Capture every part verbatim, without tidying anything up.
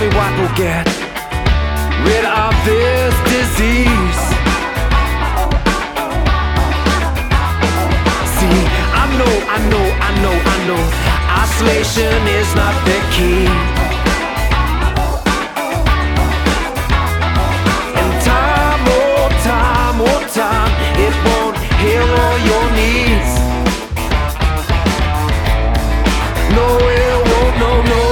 me what will get rid of this disease. See, I know, I know, I know, I know, isolation is not the key. And time, oh time, oh time, it won't heal all your needs. No, it won't, no, no.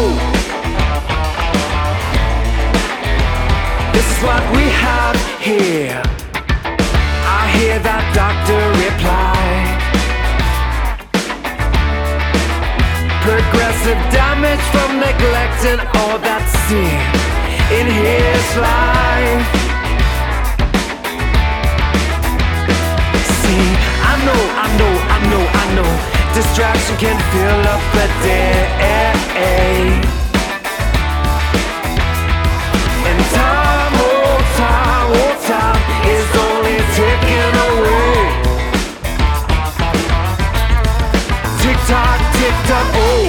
This is what we have here. I hear that doctor reply. Progressive damage from neglecting all that's seen in his life. See, I know, I know, I know, I know, distraction can fill up the day. And time, oh time, oh time is only ticking away. Tick tock, tick tock, oh.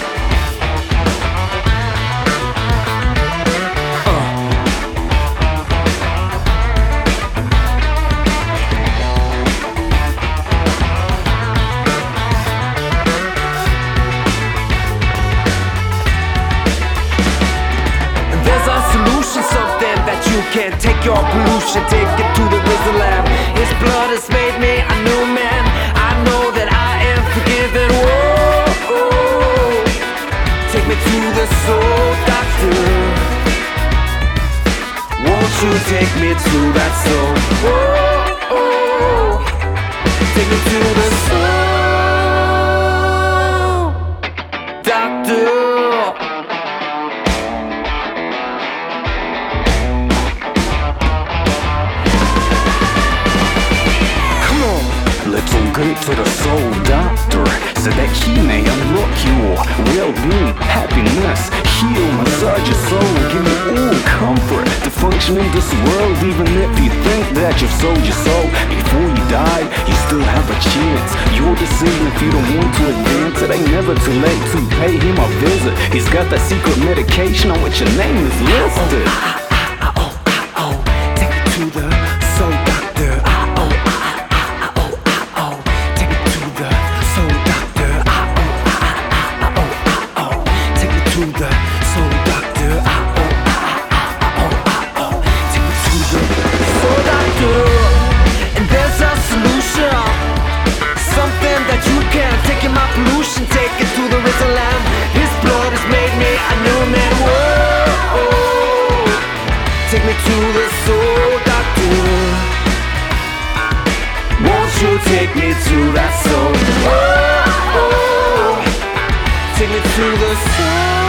Can't take your pollution, take it to the wizard lab. His blood has made me a new man. I know that I am forgiven. Whoa, oh. Take me to the soul doctor. Won't you take me to that soul? Whoa, oh. Take me to the soul doctor. Go to the soul doctor so that he may unlock your well-being, happiness, heal, massage your soul, give you all comfort to function in this world. Even if you think that you've sold your soul before you die, you still have a chance. Your decision if you don't want to advance. It ain't never too late to pay him a visit. He's got that secret medication on which your name is listed. Oh, oh, oh, oh, oh. Take me to the soul doctor. Oh, oh, oh. To the soul doctor, ah, oh, ah, ah, oh, ah, oh. Take me to the soul doctor. And there's a solution, something that you can take in my pollution, take it to the risen lamb. His blood has made me a new man. Whoa, oh. Take me to the soul doctor. Won't you take me to that soul? Whoa, oh. Take me to the soul.